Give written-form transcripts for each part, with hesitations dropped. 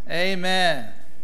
Amen.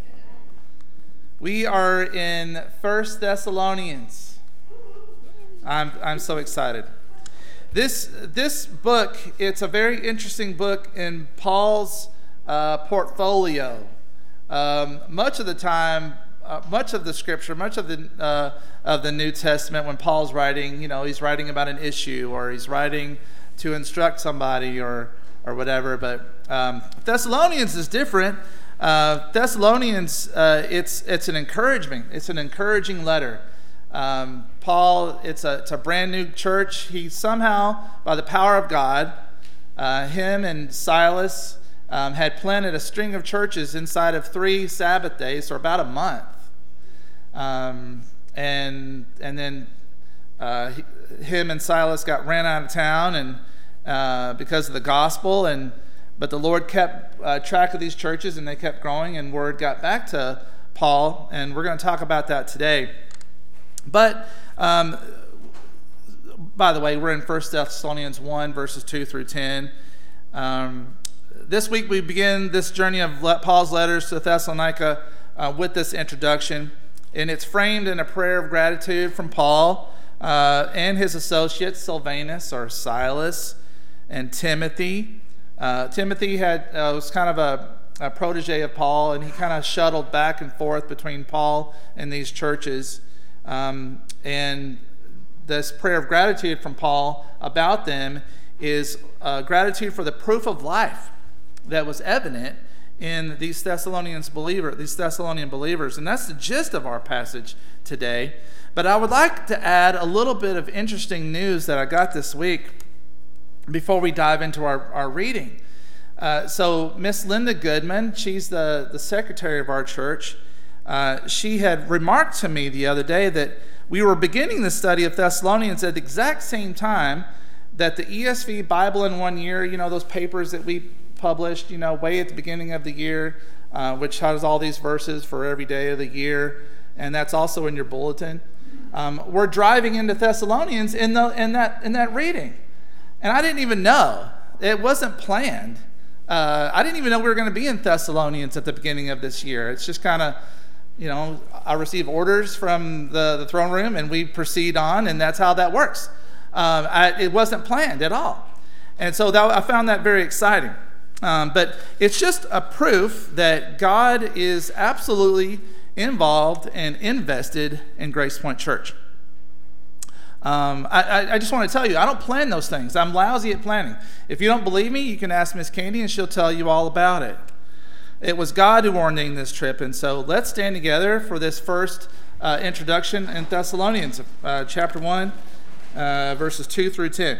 We are in 1 Thessalonians. I'm so excited. This book, it's a very interesting book in Paul's portfolio. Much of the time, much of the scripture, much of the New Testament, when Paul's writing, he's writing about an issue, or he's writing to instruct somebody, or whatever. But Thessalonians is different. Thessalonians, it's an encouragement. It's an encouraging letter. Paul, it's a brand new church. He somehow, by the power of God, him and Silas had planted a string of churches inside of 3 Sabbath days, or about a month. And then him and Silas got ran out of town, and because of the gospel, but the Lord kept track of these churches, and they kept growing, and word got back to Paul, and we're going to talk about that today. But by the way, we're in 1 Thessalonians 1, verses 2 through 10. This week we begin this journey of Paul's letters to Thessalonica with this introduction, and it's framed in a prayer of gratitude from Paul and his associates, Silvanus or Silas, and Timothy. Timothy was kind of a protege of Paul, and he kind of shuttled back and forth between Paul and these churches. And this prayer of gratitude from Paul about them is gratitude for the proof of life that was evident in these Thessalonian believers. And that's the gist of our passage today. But I would like to add a little bit of interesting news that I got this week before we dive into our reading. So Miss Linda Goodman, she's the secretary of our church. She had remarked to me the other day that we were beginning the study of Thessalonians at the exact same time that the ESV Bible in 1 Year, those papers that we published, way at the beginning of the year, which has all these verses for every day of the year, and that's also in your bulletin. We're driving into Thessalonians in that reading. And I didn't even know. It wasn't planned. I didn't even know we were going to be in Thessalonians at the beginning of this year. It's just kind of, I receive orders from the throne room, and we proceed on, and that's how that works. It wasn't planned at all. And so I found that very exciting. But it's just a proof that God is absolutely involved and invested in Grace Point Church. I just want to tell you, I don't plan those things. I'm lousy at planning. If you don't believe me, you can ask Miss Candy, and she'll tell you all about it. It was God who ordained this trip, and so let's stand together for this first introduction in Thessalonians, chapter 1, verses 2 through 10.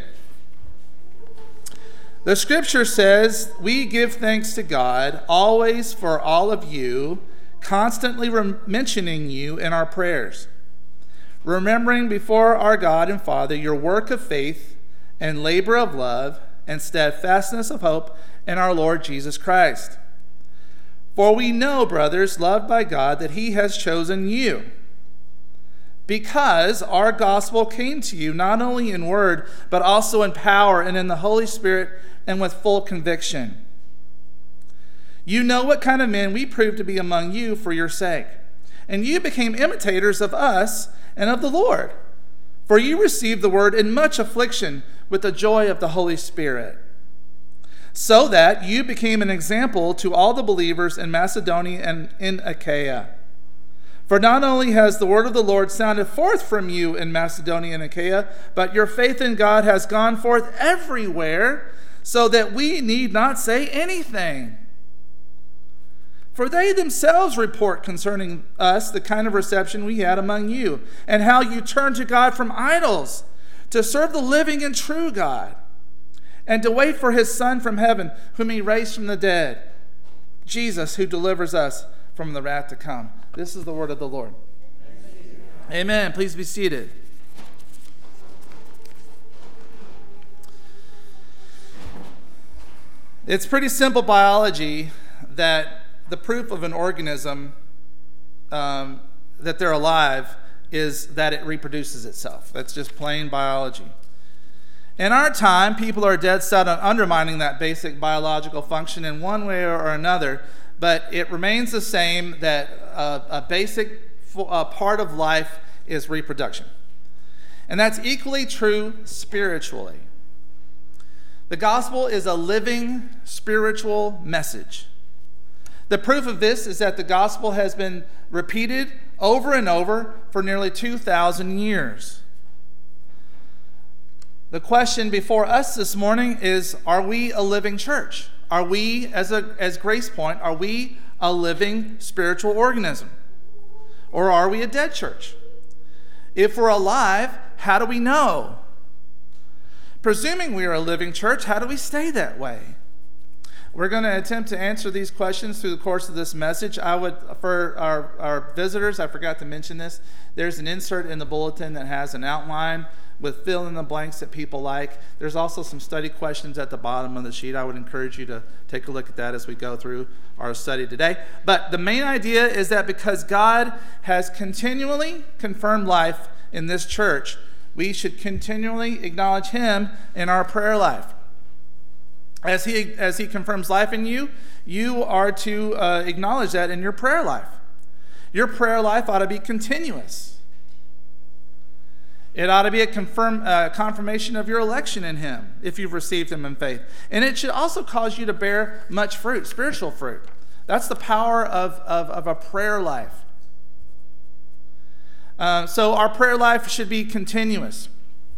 The scripture says, "We give thanks to God always for all of you, constantly mentioning you in our prayers, remembering before our God and Father your work of faith and labor of love and steadfastness of hope in our Lord Jesus Christ. For we know, brothers, loved by God, that he has chosen you, because our gospel came to you not only in word, but also in power and in the Holy Spirit and with full conviction. You know what kind of men we proved to be among you for your sake, and you became imitators of us and of the Lord. For you received the word in much affliction with the joy of the Holy Spirit, so that you became an example to all the believers in Macedonia and in Achaia. For not only has the word of the Lord sounded forth from you in Macedonia and Achaia, but your faith in God has gone forth everywhere, so that we need not say anything. For they themselves report concerning us the kind of reception we had among you, and how you turned to God from idols to serve the living and true God, and to wait for his Son from heaven, whom he raised from the dead, Jesus, who delivers us from the wrath to come." This is the word of the Lord. Amen. Please be seated. It's pretty simple biology that the proof of an organism that they're alive is that it reproduces itself. That's just plain biology. In our time, people are dead set on undermining that basic biological function in one way or another, but it remains the same that a basic part of life is reproduction. And that's equally true spiritually. The gospel is a living spiritual message. The proof of this is that the gospel has been repeated over and over for nearly 2,000 years. The question before us this morning is, are we a living church? Are we, as Grace Point, are we a living spiritual organism? Or are we a dead church? If we're alive, how do we know? Presuming we are a living church, how do we stay that way? We're going to attempt to answer these questions through the course of this message. For our visitors, I forgot to mention this, there's an insert in the bulletin that has an outline with fill in the blanks that people like. There's also some study questions at the bottom of the sheet. I would encourage you to take a look at that as we go through our study today. But the main idea is that because God has continually confirmed life in this church, we should continually acknowledge Him in our prayer life. As he confirms life in you, you are to acknowledge that in your prayer life. Your prayer life ought to be continuous. It ought to be a confirmation of your election in Him, if you've received Him in faith. And it should also cause you to bear much fruit, spiritual fruit. That's the power of a prayer life. So our prayer life should be continuous.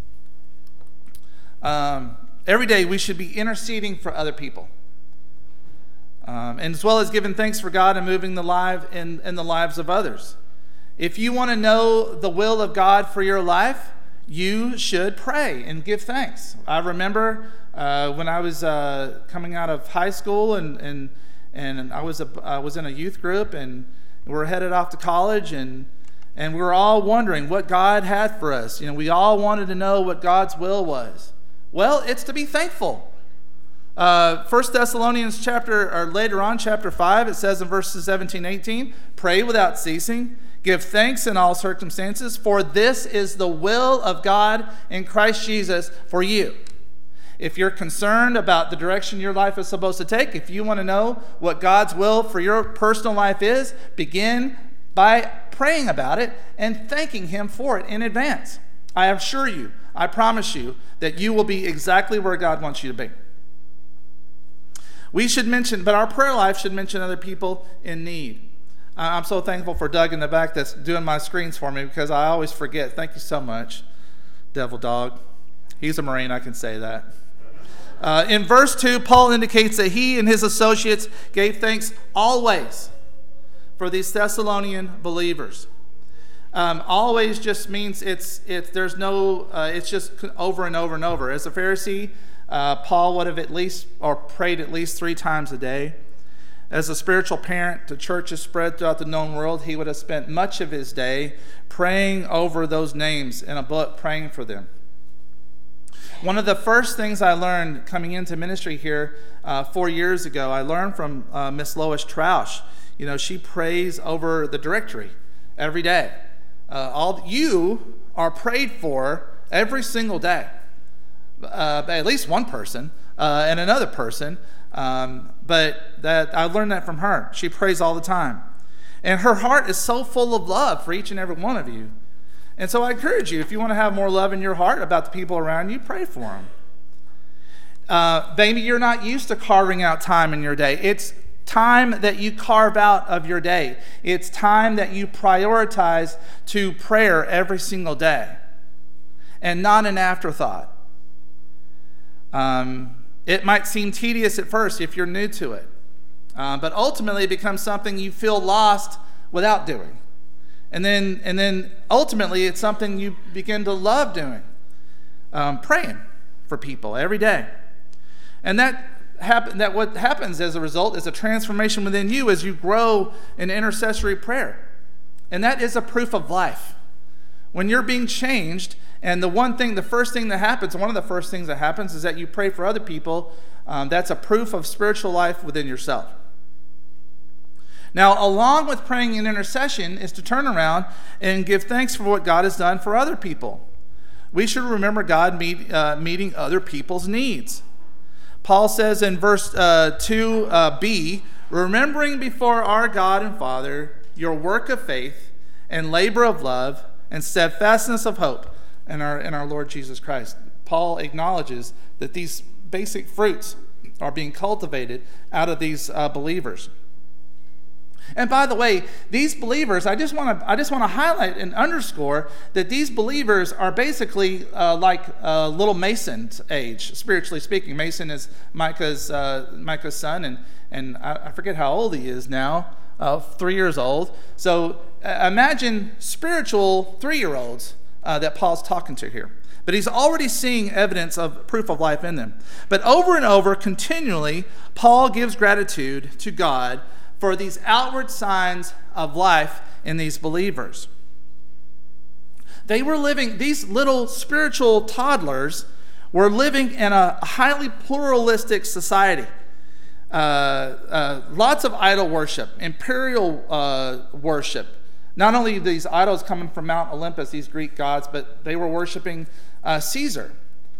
Every day we should be interceding for other people. And as well as giving thanks for God and moving in the lives of others. If you want to know the will of God for your life, you should pray and give thanks. I remember when I was coming out of high school and I was in a youth group and we were headed off to college and we were all wondering what God had for us. We all wanted to know what God's will was. Well, it's to be thankful. 1 Thessalonians chapter 5, it says in verses 17, 18, pray without ceasing, give thanks in all circumstances, for this is the will of God in Christ Jesus for you. If you're concerned about the direction your life is supposed to take, if you want to know what God's will for your personal life is, begin by praying about it and thanking Him for it in advance. I assure you, I promise you, that you will be exactly where God wants you to be. But our prayer life should mention other people in need. I'm so thankful for Doug in the back that's doing my screens for me because I always forget. Thank you so much, devil dog. He's a Marine, I can say that. In verse 2, Paul indicates that he and his associates gave thanks always for these Thessalonian believers. Always just means it's just over and over and over. As a Pharisee, Paul would have prayed at least 3 times a day. As a spiritual parent to churches spread throughout the known world, he would have spent much of his day praying over those names in a book, praying for them. One of the first things I learned coming into ministry here 4 years ago, I learned from Miss Lois Troush. She prays over the directory every day. You are prayed for every single day, by at least one person and another person. But that I learned that from her. She prays all the time. And her heart is so full of love for each and every one of you. And so I encourage you, if you want to have more love in your heart about the people around you, pray for them. Maybe you're not used to carving out time in your day. It's time that you carve out of your day. It's time that you prioritize to prayer every single day and not an afterthought. It might seem tedious at first if you're new to it, but ultimately it becomes something you feel lost without doing. And then ultimately it's something you begin to love doing, praying for people every day. And that what happens as a result is a transformation within you as you grow in intercessory prayer. And that is a proof of life. When you're being changed, and one of the first things that happens is that you pray for other people, that's a proof of spiritual life within yourself. Now, along with praying in intercession is to turn around and give thanks for what God has done for other people. We should remember God meeting other people's needs. Paul says in verse 2b, remembering before our God and Father your work of faith and labor of love and steadfastness of hope in our Lord Jesus Christ. Paul acknowledges that these basic fruits are being cultivated out of these believers. And by the way, these believers, I just want to highlight and underscore that these believers are basically like little Mason's age, spiritually speaking. Mason is Micah's son, and I forget how old he is now, 3 years old. So imagine spiritual 3-year-olds that Paul's talking to here. But he's already seeing evidence of proof of life in them. But over and over, continually, Paul gives gratitude to God for these outward signs of life in these believers. They were living, these little spiritual toddlers were living in a highly pluralistic society. Lots of idol worship, imperial worship. Not only these idols coming from Mount Olympus, these Greek gods, but they were worshiping Caesar.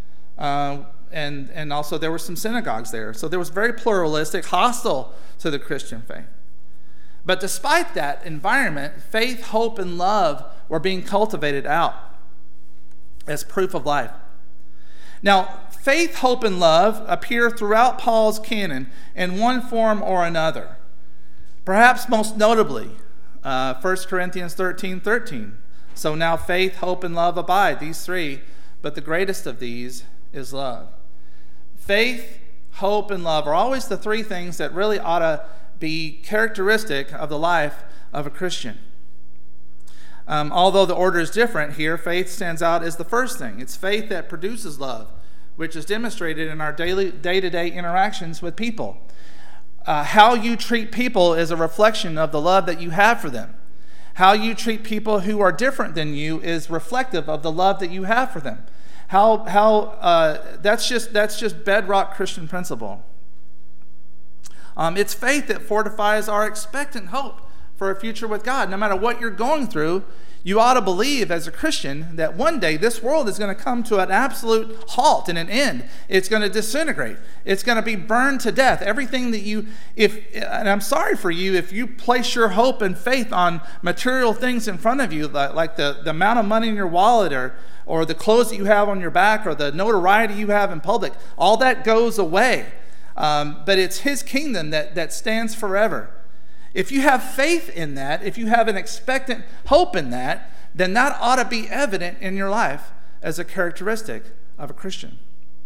And also there were some synagogues there. So there was very pluralistic, hostile to the Christian faith. But despite that environment, faith, hope, and love were being cultivated out as proof of life. Now, faith, hope, and love appear throughout Paul's canon in one form or another. Perhaps most notably, 1 Corinthians 13:13. So now faith, hope, and love abide, these three, but the greatest of these is love. Faith, hope, and love are always the three things that really ought to be characteristic of the life of a Christian. Although the order is different here, faith stands out as the first thing. It's faith that produces love, which is demonstrated in our day-to-day interactions with people. How you treat people is a reflection of the love that you have for them. How you treat people who are different than you is reflective of the love that you have for them. That's just bedrock Christian principle. It's faith that fortifies our expectant hope for a future with God. No matter what you're going through, you ought to believe as a Christian that one day this world is going to come to an absolute halt and an end. It's going to disintegrate. It's going to be burned to death. Everything that and I'm sorry for you, if you place your hope and faith on material things in front of you, like the amount of money in your wallet or the clothes that you have on your back or the notoriety you have in public, all that goes away. But it's his kingdom that stands forever. If you have faith in that, if you have an expectant hope in that, then that ought to be evident in your life as a characteristic of a Christian.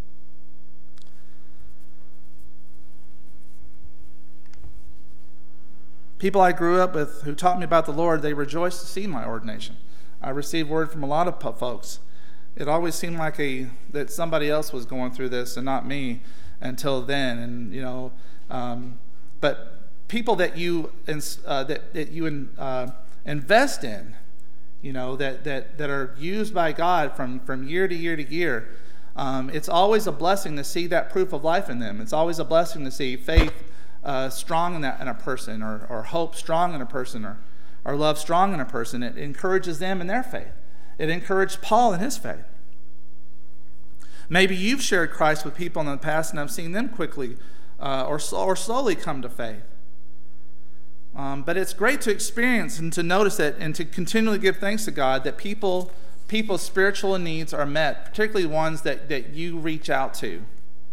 People I grew up with who taught me about the Lord, they rejoiced to see my ordination. I received word from a lot of folks. It always seemed like that somebody else was going through this and not me until then. And but people that you invest in, that are used by God from year to year to year, it's always a blessing to see that proof of life in them. It's always a blessing to see faith strong in a person, or hope strong in a person, or love strong in a person. It encourages them in their faith. It encouraged Paul in his faith. Maybe you've shared Christ with people in the past and have seen them quickly or slowly come to faith. But it's great to experience and to notice that and to continually give thanks to God that people's spiritual needs are met, particularly ones that you reach out to.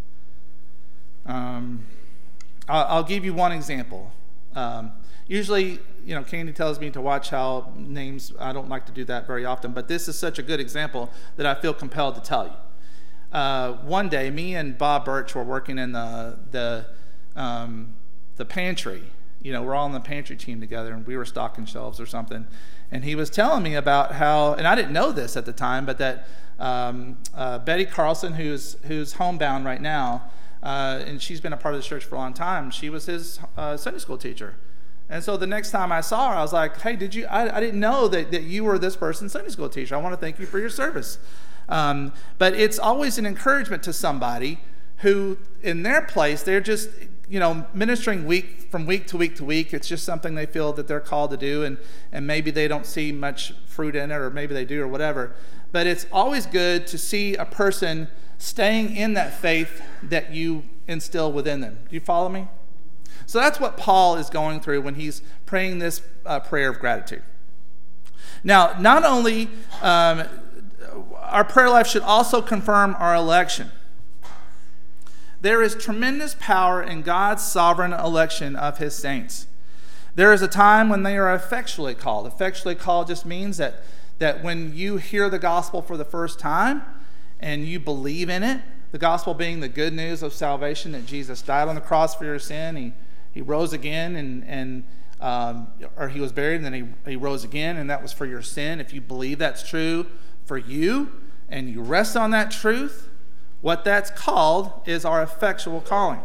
I'll give you one example. Usually, Candy tells me to watch how names, I don't like to do that very often, but this is such a good example that I feel compelled to tell you. One day, me and Bob Birch were working in the pantry. We're all on the pantry team together, and we were stocking shelves or something. And he was telling me about how, and I didn't know this at the time, but that Betty Carlson, who's homebound right now, and she's been a part of the church for a long time, she was his Sunday school teacher. And so the next time I saw her, I was like, hey, I didn't know that you were this person's Sunday school teacher. I want to thank you for your service. But it's always an encouragement to somebody who, in their place, they're just ministering from week to week to week. It's just something they feel that they're called to do, and maybe they don't see much fruit in it, or maybe they do, or whatever. But it's always good to see a person staying in that faith that you instill within them. Do you follow me? So that's what Paul is going through when he's praying this prayer of gratitude. Now, not only our prayer life should also confirm our election. There is tremendous power in God's sovereign election of his saints. There is a time when they are effectually called. Effectually called just means that when you hear the gospel for the first time and you believe in it, the gospel being the good news of salvation, that Jesus died on the cross for your sin, he rose again, or he was buried and then he rose again, and that was for your sin. If you believe that's true for you and you rest on that truth, what that's called is our effectual calling.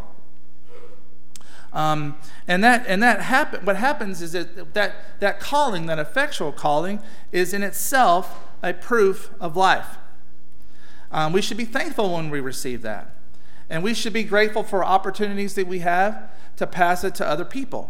What happens is that calling, that effectual calling, is in itself a proof of life. We should be thankful when we receive that. And we should be grateful for opportunities that we have to pass it to other people.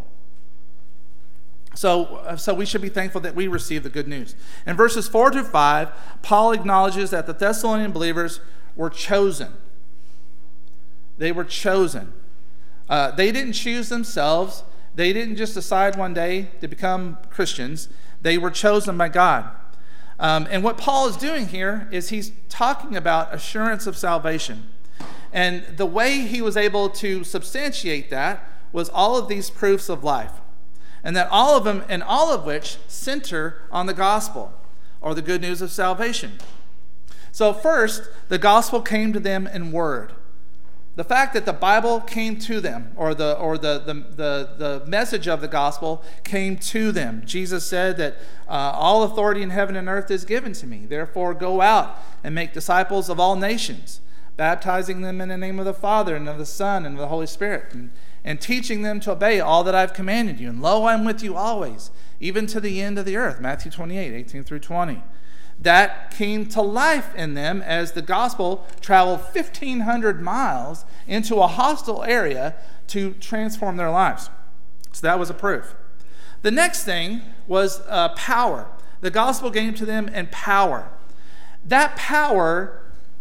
So we should be thankful that we receive the good news. In verses 4-5, Paul acknowledges that the Thessalonian believers were chosen. They were chosen. They didn't choose themselves. They didn't just decide one day to become Christians. They were chosen by God. And what Paul is doing here is he's talking about assurance of salvation. And the way he was able to substantiate that was all of these proofs of life. And that all of them, and all of which center on the gospel, or the good news of salvation. So first, the gospel came to them in word. The fact that the Bible came to them, or the message of the gospel came to them. Jesus said that all authority in heaven and earth is given to me. Therefore, go out and make disciples of all nations, baptizing them in the name of the Father and of the Son and of the Holy Spirit, and teaching them to obey all that I've commanded you. And lo, I'm with you always, even to the end of the earth. Matthew 28:18-20. That came to life in them as the gospel traveled 1,500 miles into a hostile area to transform their lives. So that was a proof. The next thing was power. The gospel came to them in power. That power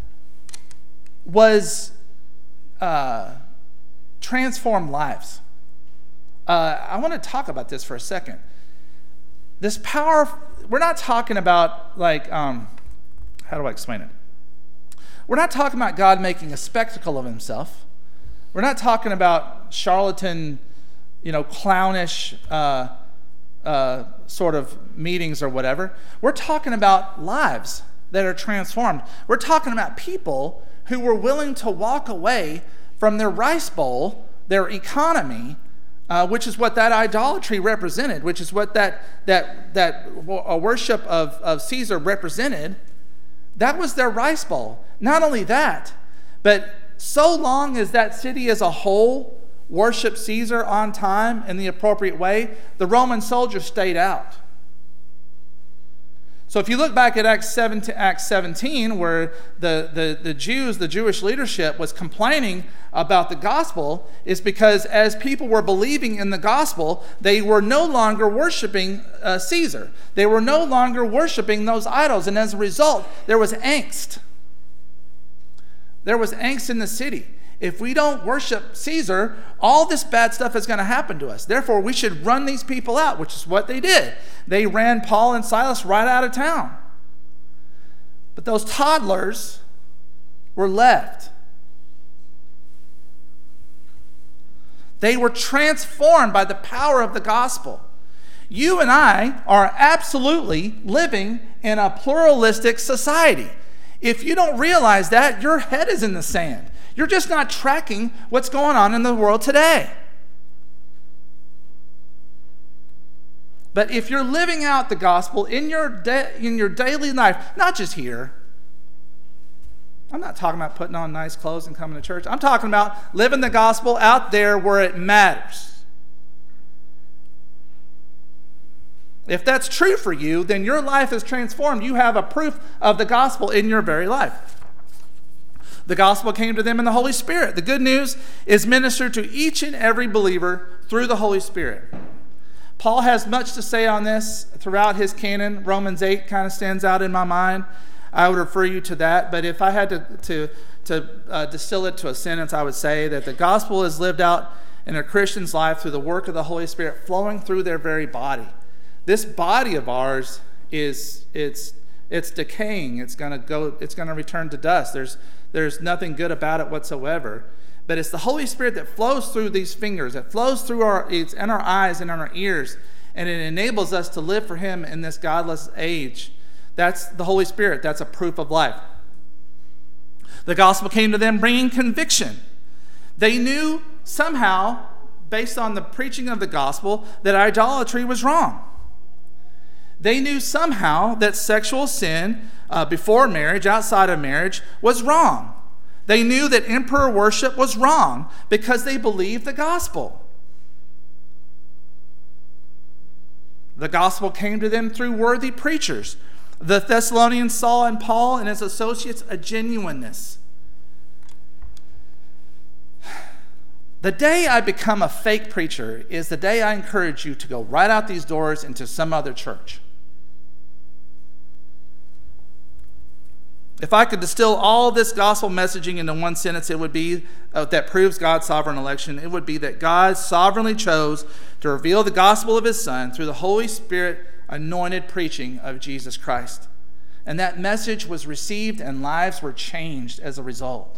was transformed lives. I want to talk about this for a second. This power, we're not talking about like, how do I explain it? We're not talking about God making a spectacle of himself. We're not talking about charlatan, clownish sort of meetings or whatever. We're talking about lives that are transformed. We're talking about people who were willing to walk away from their rice bowl, their economy, which is what that idolatry represented, which is what that worship of Caesar represented. That was their rice bowl. Not only that, but so long as that city as a whole worshiped Caesar on time in the appropriate way, the Roman soldiers stayed out. So if you look back at Acts 17, where the Jews, the Jewish leadership, was complaining about the gospel, is because as people were believing in the gospel, they were no longer worshiping Caesar. They were no longer worshiping those idols, and as a result, there was angst. There was angst in the city. If we don't worship Caesar, all this bad stuff is going to happen to us. Therefore, we should run these people out, which is what they did. They ran Paul and Silas right out of town. But those toddlers were left. They were transformed by the power of the gospel. You and I are absolutely living in a pluralistic society. If you don't realize that, your head is in the sand. You're just not tracking what's going on in the world today. But if you're living out the gospel in your daily life, not just here. I'm not talking about putting on nice clothes and coming to church. I'm talking about living the gospel out there where it matters. If that's true for you, then your life is transformed. You have a proof of the gospel in your very life. The gospel came to them in the Holy Spirit. The good news is ministered to each and every believer through the Holy Spirit. Paul has much to say on this throughout his canon. Romans 8 kind of stands out in my mind. I would refer you to that. But if I had to distill it to a sentence, I would say that the gospel is lived out in a Christian's life through the work of the Holy Spirit flowing through their very body. This body of ours it's decaying. It's going to return to dust. There's nothing good about it whatsoever. But it's the Holy Spirit that flows through these fingers, that flows through it's in our eyes and in our ears, and it enables us to live for Him in this godless age. That's the Holy Spirit. That's a proof of life. The gospel came to them bringing conviction. They knew somehow, based on the preaching of the gospel, that idolatry was wrong. They knew somehow that sexual sin before marriage, outside of marriage, was wrong. They knew that emperor worship was wrong because they believed the gospel. The gospel came to them through worthy preachers. The Thessalonians saw in Paul and his associates a genuineness. The day I become a fake preacher is the day I encourage you to go right out these doors into some other church. If I could distill all this gospel messaging into one sentence, it would be that proves God's sovereign election. It would be that God sovereignly chose to reveal the gospel of His Son through the Holy Spirit anointed preaching of Jesus Christ. And that message was received and lives were changed as a result.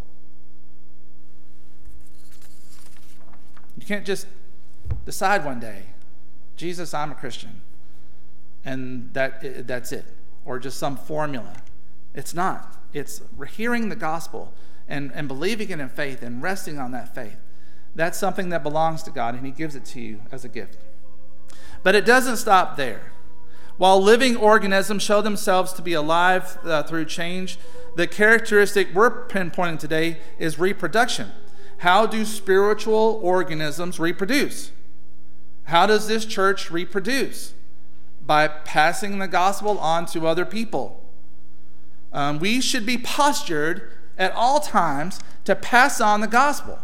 You can't just decide one day, Jesus, I'm a Christian, and that's it, or just some formula. It's not. It's hearing the gospel and believing it in faith and resting on that faith. That's something that belongs to God, and He gives it to you as a gift. But it doesn't stop there. While living organisms show themselves to be alive through change, the characteristic we're pinpointing today is reproduction. How do spiritual organisms reproduce? How does this church reproduce? By passing the gospel on to other people. We should be postured at all times to pass on the gospel.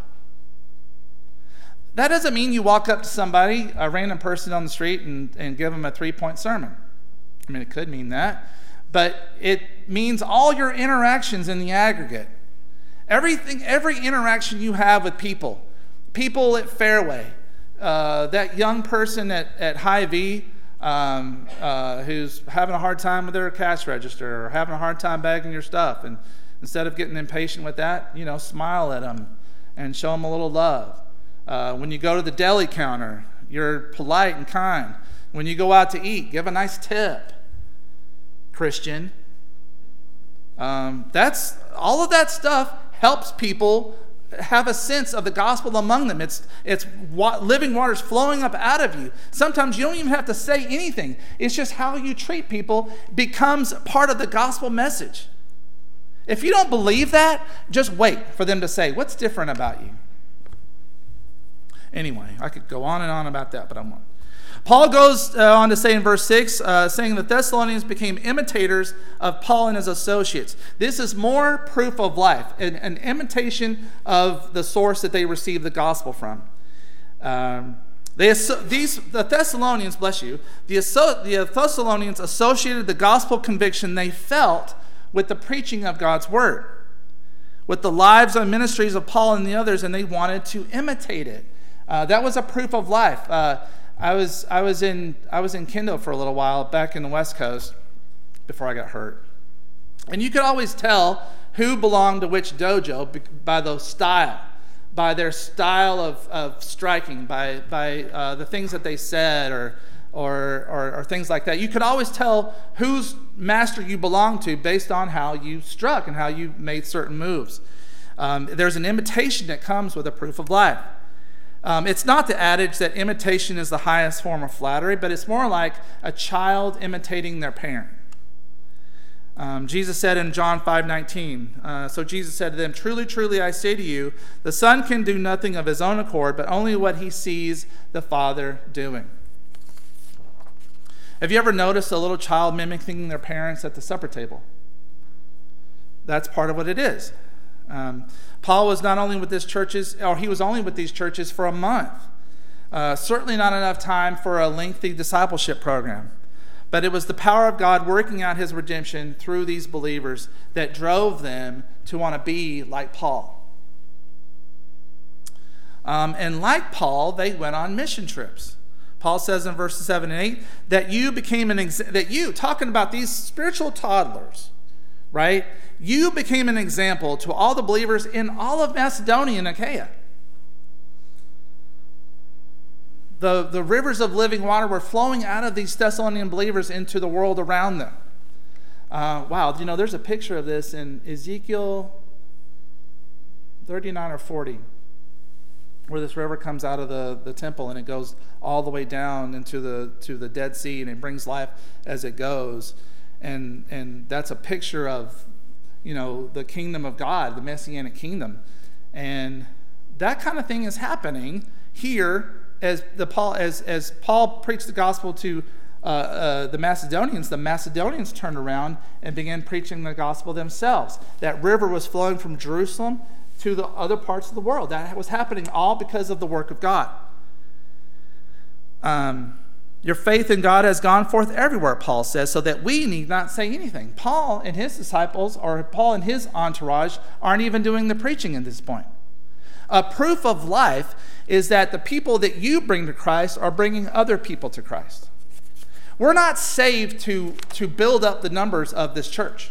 That doesn't mean you walk up to somebody, a random person on the street, and give them a 3-point sermon. I mean, it could mean that. But it means all your interactions in the aggregate. Every interaction you have with people at Fairway, that young person at Hy-Vee who's having a hard time with their cash register or having a hard time bagging your stuff, and instead of getting impatient with that, smile at them and show them a little love. When you go to the deli counter, you're polite and kind. When you go out to eat, give a nice tip. Christian. That's all of that stuff helps people have a sense of the gospel among them. It's living waters flowing up out of you. Sometimes you don't even have to say anything. It's just how you treat people becomes part of the gospel message. If you don't believe that, just wait for them to say, what's different about you? Anyway, I could go on and on about that, but I won't. Paul goes on to say in verse 6, saying the Thessalonians became imitators of Paul and his associates. This is more proof of life, an imitation of the source that they received the gospel from. The Thessalonians, bless you, the Thessalonians associated the gospel conviction they felt with the preaching of God's word, with the lives and ministries of Paul and the others, and they wanted to imitate it. That was a proof of life. I was in Kendo for a little while back in the West Coast before I got hurt, and you could always tell who belonged to which dojo by the style, by their style of striking, by the things that they said or things like that. You could always tell whose master you belonged to based on how you struck and how you made certain moves. There's an imitation that comes with a proof of life. It's not the adage that imitation is the highest form of flattery, but it's more like a child imitating their parent. Jesus said in John 5:19, so Jesus said to them, "Truly, truly, I say to you, the Son can do nothing of his own accord, but only what he sees the Father doing." Have you ever noticed a little child mimicking their parents at the supper table? That's part of what it is. Paul was not only with these churches, or he was only with these churches for a month. Certainly not enough time for a lengthy discipleship program. But it was the power of God working out his redemption through these believers that drove them to want to be like Paul. And like Paul, they went on mission trips. Paul says in verses 7 and 8 that you became talking about these spiritual toddlers, right? You became an example to all the believers in all of Macedonia and Achaia. The rivers of living water were flowing out of these Thessalonian believers into the world around them. Wow, there's a picture of this in Ezekiel 39 or 40, where this river comes out of the temple and it goes all the way down into the Dead Sea, and it brings life as it goes. And that's a picture of, the kingdom of God, the Messianic kingdom. And that kind of thing is happening here as Paul preached the gospel to the Macedonians turned around and began preaching the gospel themselves. That river was flowing from Jerusalem to the other parts of the world. That was happening all because of the work of God. Your faith in God has gone forth everywhere, Paul says, so that we need not say anything. Paul and his disciples, or Paul and his entourage, aren't even doing the preaching at this point. A proof of life is that the people that you bring to Christ are bringing other people to Christ. We're not saved to build up the numbers of this church.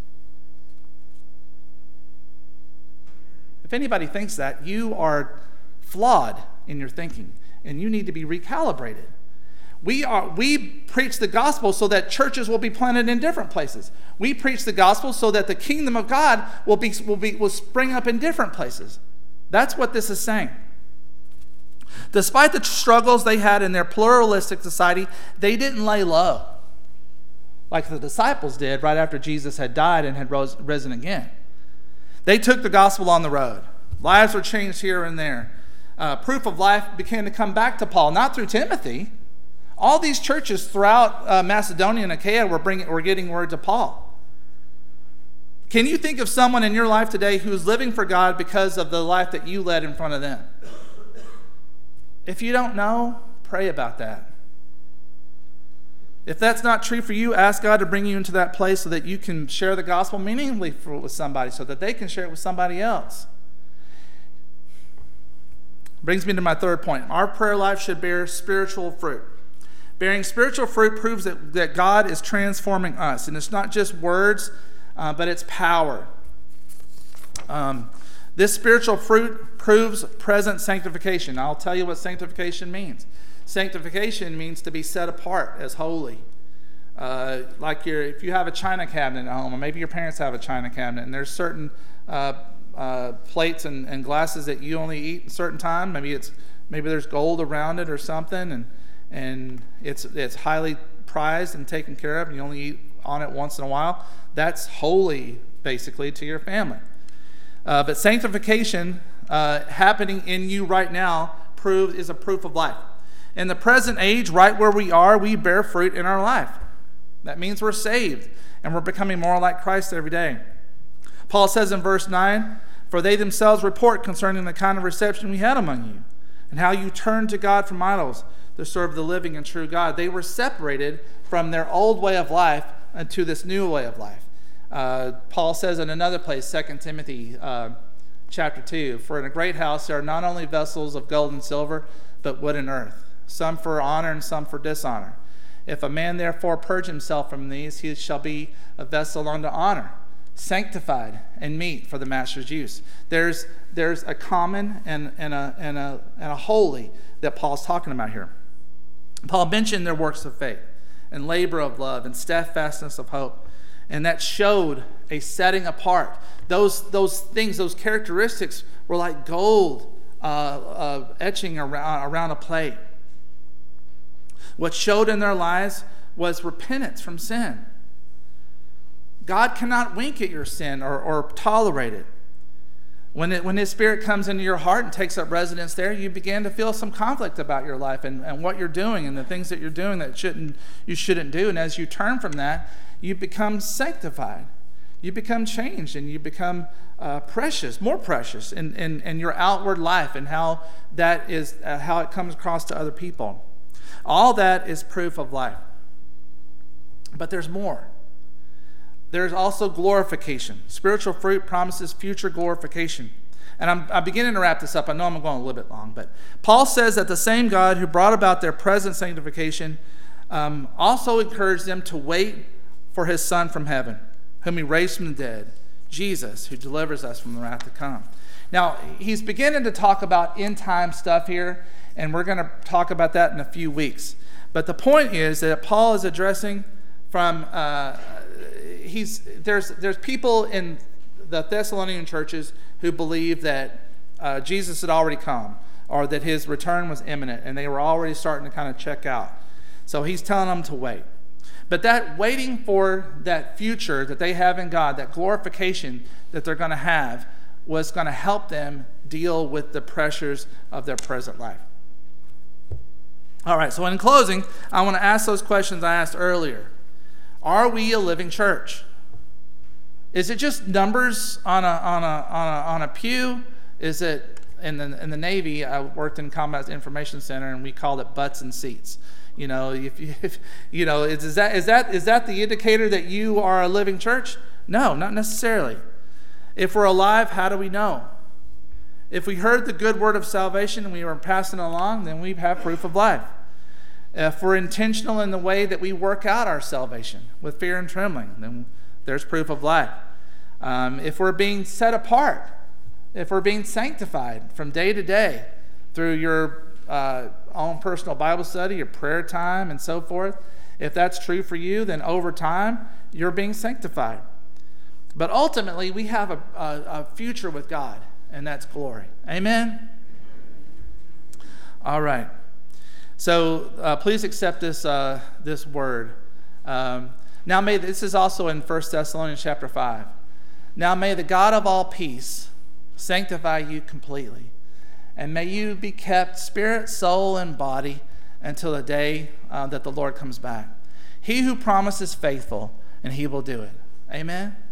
If anybody thinks that, you are flawed in your thinking, and you need to be recalibrated. We preach the gospel so that churches will be planted in different places. We preach the gospel so that the kingdom of God will spring up in different places. That's what this is saying. Despite the struggles they had in their pluralistic society, they didn't lay low like the disciples did right after Jesus had died and had risen again. They took the gospel on the road. Lives were changed here and there. Proof of life began to come back to Paul, not through Timothy. All these churches throughout Macedonia and Achaia were getting word to Paul. Can you think of someone in your life today who's living for God because of the life that you led in front of them? If you don't know, pray about that. If that's not true for you, ask God to bring you into that place so that you can share the gospel meaningfully with somebody, so that they can share it with somebody else. Brings me to my third point. Our prayer life should bear spiritual fruit. Bearing spiritual fruit proves that God is transforming us. And it's not just words, but it's power. This spiritual fruit proves present sanctification. I'll tell you what sanctification means. Sanctification means to be set apart as holy. If you have a china cabinet at home, or maybe your parents have a china cabinet, and there's certain plates and glasses that you only eat at a certain time. Maybe there's gold around it or something, and it's highly prized and taken care of, and you only eat on it once in a while. That's holy, basically, to your family. But sanctification happening in you right now is a proof of life. In the present age, right where we are, we bear fruit in our life. That means we're saved, and we're becoming more like Christ every day. Paul says in verse 9, "For they themselves report concerning the kind of reception we had among you, and how you turned to God from idols to serve the living and true God." They were separated from their old way of life to this new way of life. Paul says in another place, 2 Timothy chapter 2, "For in a great house there are not only vessels of gold and silver, but wood and earth, some for honor and some for dishonor. If a man therefore purge himself from these, he shall be a vessel unto honor, sanctified and meet for the master's use." There's a common and a holy that Paul's talking about here. Paul mentioned their works of faith and labor of love and steadfastness of hope, and that showed a setting apart. Those things, those characteristics were like gold etching around a plate. What showed in their lives was repentance from sin. God cannot wink at your sin or tolerate it. When His Spirit comes into your heart and takes up residence there, you begin to feel some conflict about your life and what you're doing and the things that you're doing that you shouldn't do. And as you turn from that, you become sanctified. You become changed, and you become more precious in your outward life and how that is how it comes across to other people. All that is proof of life. But there's more. There's also glorification. Spiritual fruit promises future glorification. And I'm beginning to wrap this up. I know I'm going a little bit long, but Paul says that the same God who brought about their present sanctification also encouraged them to wait for his Son from heaven, whom he raised from the dead, Jesus, who delivers us from the wrath to come. Now, he's beginning to talk about end-time stuff here, and we're going to talk about that in a few weeks. But the point is that Paul is addressing from, there's people in the Thessalonian churches who believe that Jesus had already come, or that his return was imminent, and they were already starting to kind of check out. So he's telling them to wait. But that waiting for that future that they have in God, that glorification that they're going to have, was going to help them deal with the pressures of their present life. All right, so in closing, I want to ask those questions I asked earlier. Are we a living church? Is it just numbers on a pew? Is it in the Navy? I worked in Combat Information Center, and we called it butts and seats. You know, if you know, is that the indicator that you are a living church? No, not necessarily. If we're alive, how do we know? If we heard the good word of salvation and we were passing along, then we have proof of life. If we're intentional in the way that we work out our salvation with fear and trembling, then there's proof of life. If we're being set apart, if we're being sanctified from day to day through your own personal Bible study, your prayer time, and so forth, if that's true for you, then over time, you're being sanctified. But ultimately, we have a future with God, and that's glory. Amen? All right. So please accept this word. Now this is also in 1 Thessalonians chapter 5. Now may the God of all peace sanctify you completely, and may you be kept spirit, soul, and body until the day that the Lord comes back. He who promises faithful, and he will do it. Amen?